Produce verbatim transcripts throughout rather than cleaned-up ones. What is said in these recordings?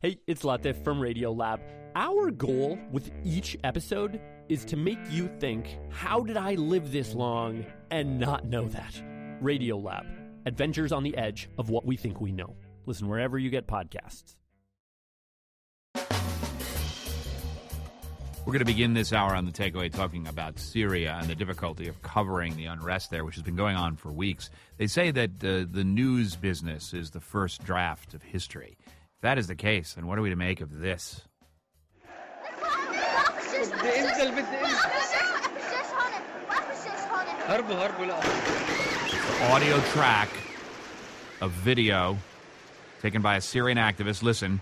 Hey, it's Latif from Radiolab. Our goal with each episode is to make you think, how did I live this long and not know that? Radiolab, adventures on the edge of what we think we know. Listen wherever you get podcasts. We're going to begin this hour on The Takeaway talking about Syria and the difficulty of covering the unrest there, which has been going on for weeks. They say that uh, the news business is the first draft of history. If that is the case, then what are we to make of this? Audio track of video taken by a Syrian activist. Listen.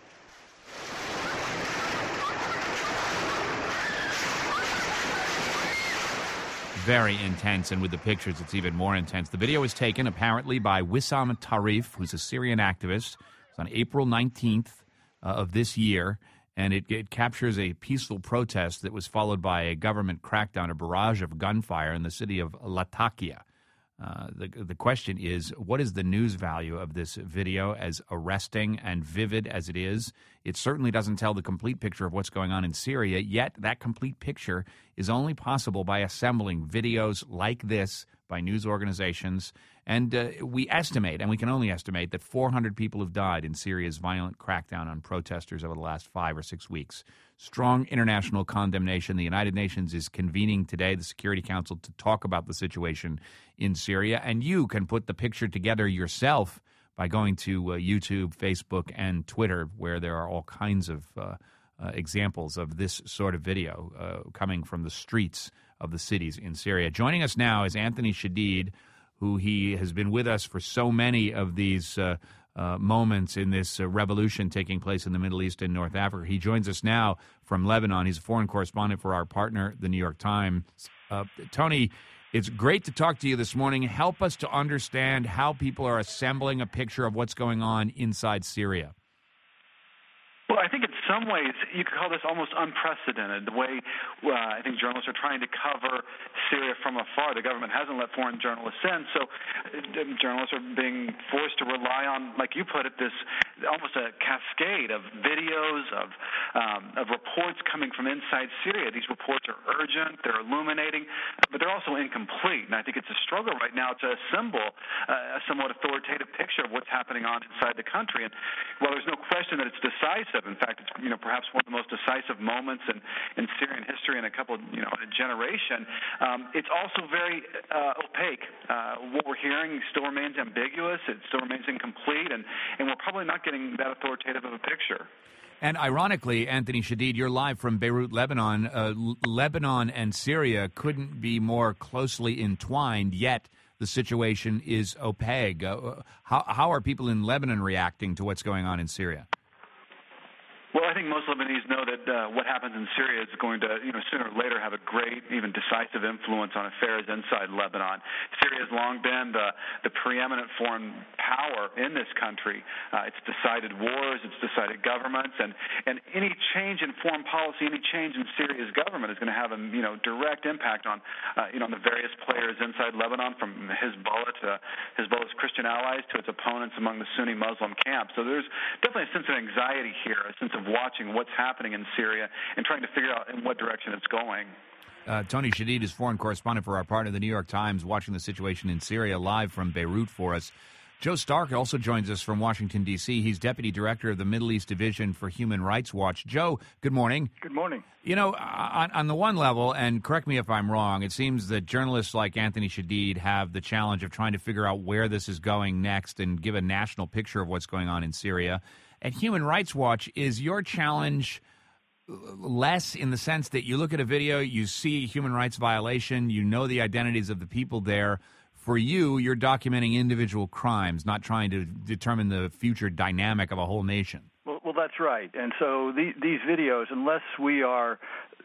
Very intense, and with the pictures, it's even more intense. The video was taken, apparently, by Wissam Tarif, who's a Syrian activist. It's on April nineteenth uh, of this year, and it, it captures a peaceful protest that was followed by a government crackdown, a barrage of gunfire in the city of Latakia. Uh, the, the question is, what is the news value of this video, as arresting and vivid as it is? It certainly doesn't tell the complete picture of what's going on in Syria, yet that complete picture is only possible by assembling videos like this by news organizations. And uh, we estimate, and we can only estimate, that four hundred people have died in Syria's violent crackdown on protesters over the last five or six weeks. Strong international condemnation. The United Nations is convening today, the Security Council, to talk about the situation in Syria. And you can put the picture together yourself by going to uh, YouTube, Facebook, and Twitter, where there are all kinds of uh, uh, examples of this sort of video uh, coming from the streets of the cities in Syria. Joining us now is Anthony Shadid, who he has been with us for so many of these uh, uh, moments in this uh, revolution taking place in the Middle East and North Africa. He joins us now from Lebanon. He's a foreign correspondent for our partner, the New York Times. Uh, Tony, it's great to talk to you this morning. Help us to understand how people are assembling a picture of what's going on inside Syria. Well, I think in some ways you could call this almost unprecedented, the way uh, I think journalists are trying to cover Syria from afar. The government hasn't let foreign journalists in, so uh, journalists are being forced to rely on, like you put it, this almost a cascade of videos, of, um, of reports coming from inside Syria. These reports are urgent, they're illuminating, but they're also incomplete. And I think it's a struggle right now to assemble uh, a somewhat authoritative picture of what's happening on inside the country. And while there's no question that it's decisive, in fact, it's you know perhaps one of the most decisive moments in, in Syrian history in a couple, you know, in a generation. Um, it's also very uh, opaque. Uh, what we're hearing still remains ambiguous. It still remains incomplete, and, and we're probably not getting that authoritative of a picture. And ironically, Anthony Shadid, you're live from Beirut, Lebanon. Uh, Lebanon and Syria couldn't be more closely entwined, yet the situation is opaque. Uh, how, how are people in Lebanon reacting to what's going on in Syria? Well, I think most Lebanese know that uh, what happens in Syria is going to, you know, sooner or later have a great, even decisive influence on affairs inside Lebanon. Syria has long been the, the preeminent foreign power in this country. Uh, it's decided wars, it's decided governments, and, and any change in foreign policy, any change in Syria's government is going to have a, you know, direct impact on, uh, you know, on the various players inside Lebanon, from Hezbollah to Hezbollah's Christian allies to its opponents among the Sunni Muslim camps. So there's definitely a sense of anxiety here, a sense of watching what's happening in Syria and trying to figure out in what direction it's going. Uh, Tony Shadid is foreign correspondent for our partner, the New York Times, watching the situation in Syria live from Beirut for us. Joe Stark also joins us from Washington, D C He's Deputy Director of the Middle East Division for Human Rights Watch. Joe, good morning. Good morning. You know, on, on the one level, and correct me if I'm wrong, it seems that journalists like Anthony Shadid have the challenge of trying to figure out where this is going next and give a national picture of what's going on in Syria. At Human Rights Watch, is your challenge less in the sense that you look at a video, you see human rights violation, you know the identities of the people there. For you, you're documenting individual crimes, not trying to determine the future dynamic of a whole nation. Well, well that's right. And so the, these videos, unless we are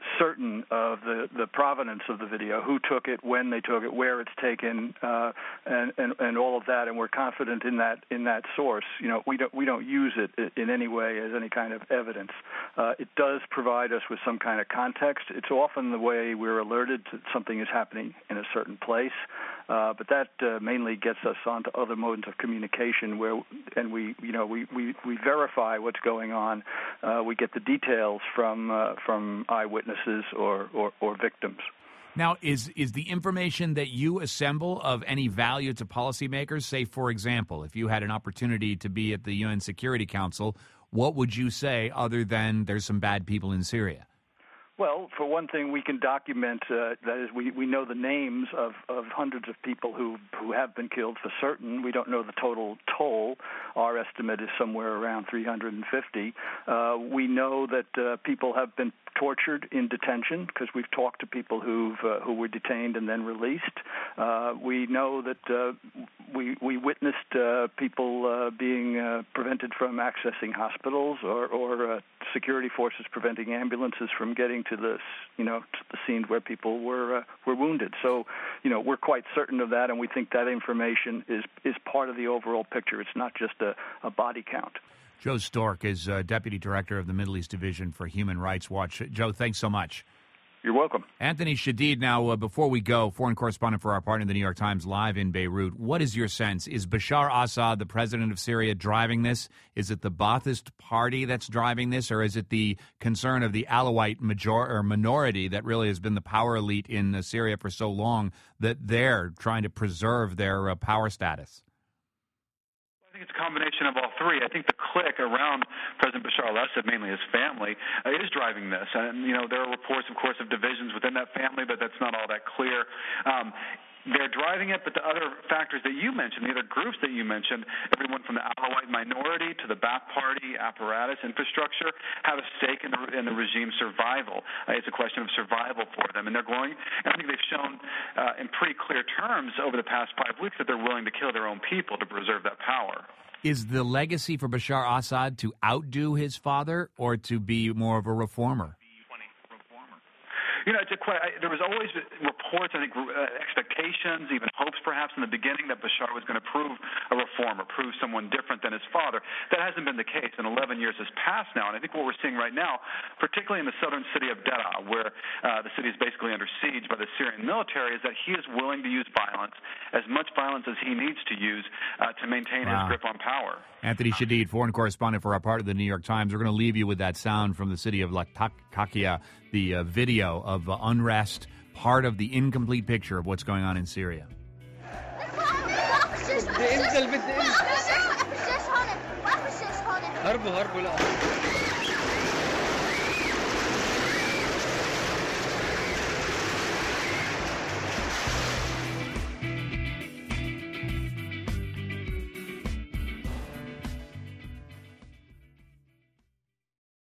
certain of the, the provenance of the video, who took it, when they took it, where it's taken, uh, and, and and all of that, and we're confident in that in that source. You know, we don't we don't use it in any way as any kind of evidence. Uh, it does provide us with some kind of context. It's often the way we're alerted that something is happening in a certain place, uh, but that uh, mainly gets us onto other modes of communication where, and we you know we we, we verify what's going on. Uh, we get the details from uh, from eyewitnesses or, or, or victims. Now, is is the information that you assemble of any value to policymakers? Say, for example, if you had an opportunity to be at the U N Security Council, what would you say other than there's some bad people in Syria? Well, for one thing, we can document, uh, that is, we, we know the names of, of hundreds of people who, who have been killed for certain. We don't know the total toll. Our estimate is somewhere around three hundred fifty. Uh, we know that uh, people have been tortured in detention because we've talked to people who've, uh, who were detained and then released. Uh, we know that uh, we, we witnessed uh, people uh, being uh, prevented from accessing hospitals or, or uh, security forces preventing ambulances from getting to the, you know, to the scene where people were uh, were wounded. So, you know, we're quite certain of that, and we think that information is is part of the overall picture. It's not just a, a body count. Joe Stork is uh, Deputy Director of the Middle East Division for Human Rights Watch. Joe, thanks so much. You're welcome. Anthony Shadid, now, uh, before we go, foreign correspondent for our partner, the New York Times, live in Beirut. What is your sense? Is Bashar Assad, the president of Syria, driving this? Is it the Ba'athist party that's driving this, or is it the concern of the Alawite major- or minority that really has been the power elite in uh, Syria for so long that they're trying to preserve their uh, power status? I think it's a combination of all three. I think the clique around President Bashar al-Assad, mainly his family, uh, is driving this. And, you know, there are reports, of course, of divisions within that family, but that's not all that clear. Um, They're driving it, but the other factors that you mentioned, the other groups that you mentioned, everyone from the Alawite minority to the Ba'ath Party apparatus infrastructure, have a stake in the, in the regime's survival. Uh, it's a question of survival for them, and they're going. And I think they've shown uh, in pretty clear terms over the past five weeks that they're willing to kill their own people to preserve that power. Is the legacy for Bashar Assad to outdo his father or to be more of a reformer? You know, it's a quite, I, there was always reports, I think, uh, expectations, even hopes perhaps in the beginning that Bashar was going to prove a reformer, prove someone different than his father. That hasn't been the case, and eleven years has passed now. And I think what we're seeing right now, particularly in the southern city of Daraa, where uh, the city is basically under siege by the Syrian military, is that he is willing to use violence, as much violence as he needs to use uh, to maintain wow. his grip on power. Anthony Shadid, foreign correspondent for our part of the New York Times. We're going to leave you with that sound from the city of Latakia, the uh, video of uh, unrest, part of the incomplete picture of what's going on in Syria. هربوا هربوا لا